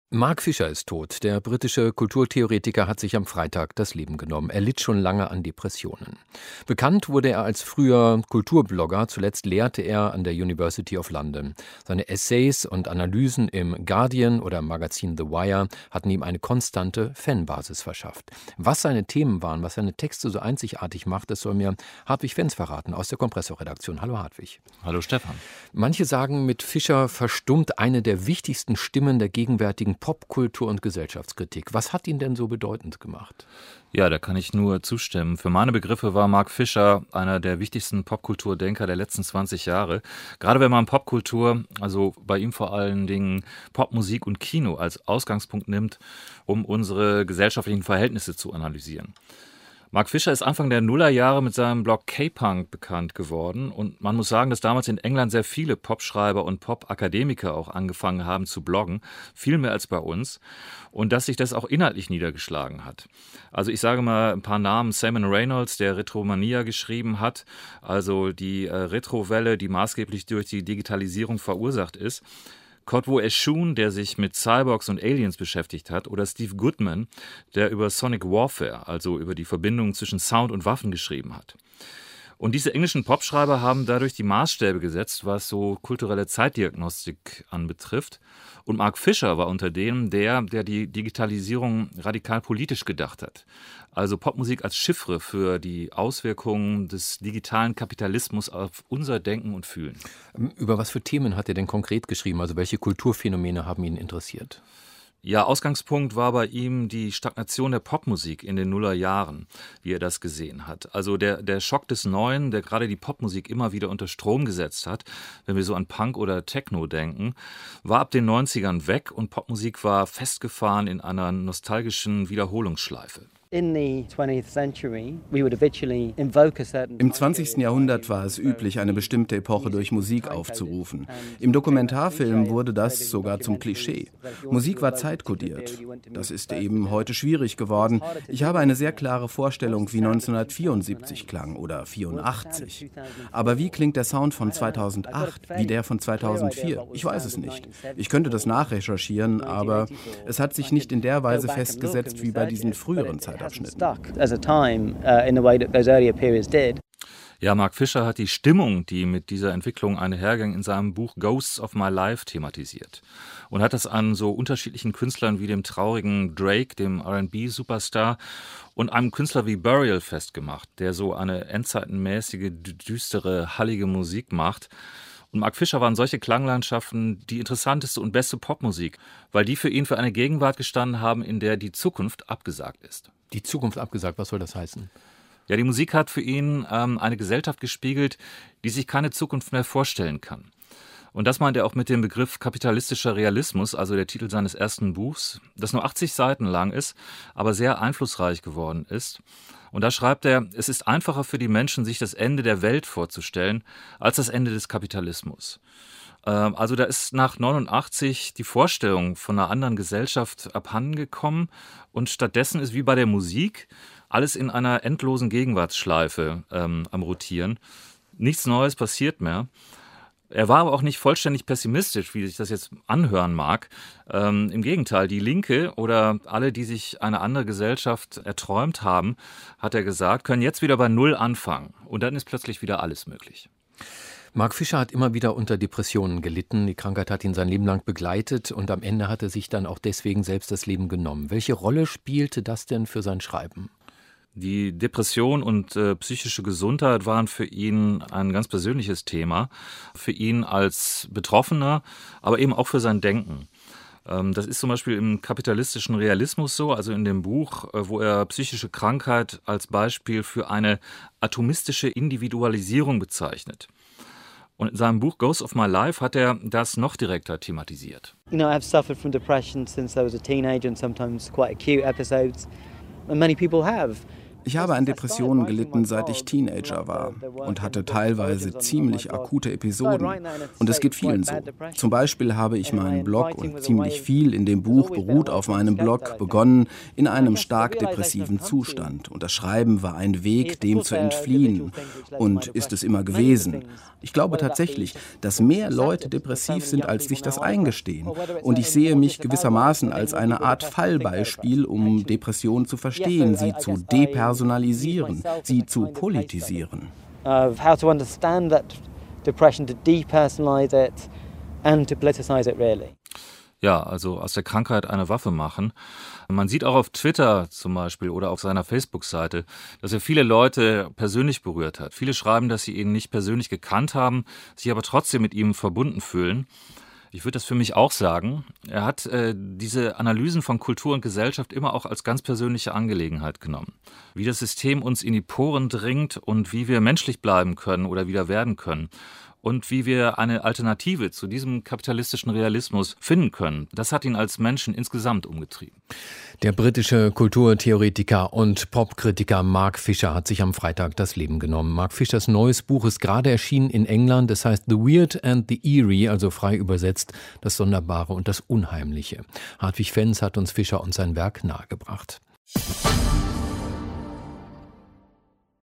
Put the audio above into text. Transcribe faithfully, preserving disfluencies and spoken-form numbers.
Mark Fisher ist tot. Der britische Kulturtheoretiker hat sich am Freitag das Leben genommen. Er litt schon lange an Depressionen. Bekannt wurde er als früher Kulturblogger. Zuletzt lehrte er an der University of London. Seine Essays und Analysen im Guardian oder im Magazin The Wire hatten ihm eine konstante Fanbasis verschafft. Was seine Themen waren, was seine Texte so einzigartig macht, das soll mir Hartwig Fenz verraten aus der Kompressor-Redaktion. Hallo Hartwig. Hallo Stefan. Manche sagen, mit Fischer verstummt eine der wichtigsten Stimmen der gegenwärtigen Popkultur- und Gesellschaftskritik. Was hat ihn denn so bedeutend gemacht? Ja, da kann ich nur zustimmen. Für meine Begriffe war Mark Fisher einer der wichtigsten Popkulturdenker der letzten zwanzig Jahre. Gerade wenn man Popkultur, also bei ihm vor allen Dingen Popmusik und Kino als Ausgangspunkt nimmt, um unsere gesellschaftlichen Verhältnisse zu analysieren. Mark Fisher ist Anfang der Nullerjahre mit seinem Blog K-Punk bekannt geworden und man muss sagen, dass damals in England sehr viele Popschreiber und Popakademiker auch angefangen haben zu bloggen, viel mehr als bei uns, und dass sich das auch inhaltlich niedergeschlagen hat. Also ich sage mal ein paar Namen: Simon Reynolds, der Retromania geschrieben hat, also die äh, Retrowelle, die maßgeblich durch die Digitalisierung verursacht ist. Kotwo Eschun, der sich mit Cyborgs und Aliens beschäftigt hat, oder Steve Goodman, der über Sonic Warfare, also über die Verbindung zwischen Sound und Waffen, geschrieben hat. Und diese englischen Popschreiber haben dadurch die Maßstäbe gesetzt, was so kulturelle Zeitdiagnostik anbetrifft. Und Mark Fisher war unter denen der, der die Digitalisierung radikal politisch gedacht hat. Also Popmusik als Chiffre für die Auswirkungen des digitalen Kapitalismus auf unser Denken und Fühlen. Über was für Themen hat er denn konkret geschrieben? Also welche Kulturphänomene haben ihn interessiert? Ja, Ausgangspunkt war bei ihm die Stagnation der Popmusik in den Nullerjahren, wie er das gesehen hat. Also der, der Schock des Neuen, der gerade die Popmusik immer wieder unter Strom gesetzt hat, wenn wir so an Punk oder Techno denken, war ab den neunzigern weg und Popmusik war festgefahren in einer nostalgischen Wiederholungsschleife. Im zwanzigsten Jahrhundert war es üblich, eine bestimmte Epoche durch Musik aufzurufen. Im Dokumentarfilm wurde das sogar zum Klischee. Musik war zeitkodiert. Das ist eben heute schwierig geworden. Ich habe eine sehr klare Vorstellung, wie neunzehnhundertvierundsiebzig klang oder vierundachtzig. Aber wie klingt der Sound von zweitausendacht, wie der von zweitausendvier? Ich weiß es nicht. Ich könnte das nachrecherchieren, aber es hat sich nicht in der Weise festgesetzt wie bei diesen früheren Zeiten. Ja, Mark Fisher hat die Stimmung, die mit dieser Entwicklung einherging, in seinem Buch Ghosts of My Life thematisiert und hat das an so unterschiedlichen Künstlern wie dem traurigen Drake, dem R and B-Superstar, und einem Künstler wie Burial festgemacht, der so eine endzeitenmäßige, düstere, hallige Musik macht. Und Mark Fisher waren solche Klanglandschaften die interessanteste und beste Popmusik, weil die für ihn für eine Gegenwart gestanden haben, in der die Zukunft abgesagt ist. Die Zukunft abgesagt, was soll das heißen? Ja, die Musik hat für ihn ähm, eine Gesellschaft gespiegelt, die sich keine Zukunft mehr vorstellen kann. Und das meint er auch mit dem Begriff kapitalistischer Realismus, also der Titel seines ersten Buchs, das nur achtzig Seiten lang ist, aber sehr einflussreich geworden ist. Und da schreibt er, es ist einfacher für die Menschen, sich das Ende der Welt vorzustellen, als das Ende des Kapitalismus. Ähm, also da ist nach neunundachtzig die Vorstellung von einer anderen Gesellschaft abhandengekommen und stattdessen ist wie bei der Musik alles in einer endlosen Gegenwartsschleife ähm, am Rotieren. Nichts Neues passiert mehr. Er war aber auch nicht vollständig pessimistisch, wie sich das jetzt anhören mag. Ähm, Im Gegenteil, die Linke oder alle, die sich eine andere Gesellschaft erträumt haben, hat er gesagt, können jetzt wieder bei Null anfangen. Und dann ist plötzlich wieder alles möglich. Mark Fisher hat immer wieder unter Depressionen gelitten. Die Krankheit hat ihn sein Leben lang begleitet und am Ende hat er sich dann auch deswegen selbst das Leben genommen. Welche Rolle spielte das denn für sein Schreiben? Die Depression und äh, psychische Gesundheit waren für ihn ein ganz persönliches Thema. Für ihn als Betroffener, aber eben auch für sein Denken. Ähm, das ist zum Beispiel im kapitalistischen Realismus so, also in dem Buch, äh, wo er psychische Krankheit als Beispiel für eine atomistische Individualisierung bezeichnet. Und in seinem Buch Ghosts of My Life hat er das noch direkter thematisiert. You know, I've suffered from depression since I was a teenager and sometimes quite acute episodes. And many people have. Ich habe an Depressionen gelitten, seit ich Teenager war und hatte teilweise ziemlich akute Episoden. Und es geht vielen so. Zum Beispiel habe ich meinen Blog und ziemlich viel in dem Buch beruht auf meinem Blog begonnen in einem stark depressiven Zustand. Und das Schreiben war ein Weg, dem zu entfliehen. Und ist es immer gewesen. Ich glaube tatsächlich, dass mehr Leute depressiv sind, als sich das eingestehen. Und ich sehe mich gewissermaßen als eine Art Fallbeispiel, um Depressionen zu verstehen, sie zu depersonalisieren, sie zu politisieren. How to understand that depression, to depersonalize it and to politicize it really. Ja, also aus der Krankheit eine Waffe machen. Man sieht auch auf Twitter zum Beispiel oder auf seiner Facebook-Seite, dass er viele Leute persönlich berührt hat. Viele schreiben, dass sie ihn nicht persönlich gekannt haben, sich aber trotzdem mit ihm verbunden fühlen. Ich würde das für mich auch sagen. Er hat äh, diese Analysen von Kultur und Gesellschaft immer auch als ganz persönliche Angelegenheit genommen. Wie das System uns in die Poren dringt und wie wir menschlich bleiben können oder wieder werden können. Und wie wir eine Alternative zu diesem kapitalistischen Realismus finden können. Das hat ihn als Menschen insgesamt umgetrieben. Der britische Kulturtheoretiker und Popkritiker Mark Fisher hat sich am Freitag das Leben genommen. Mark Fishers neues Buch ist gerade erschienen in England. Es heißt The Weird and the Eerie, also frei übersetzt das Sonderbare und das Unheimliche. Hartwig Fenz hat uns Fisher und sein Werk nahegebracht.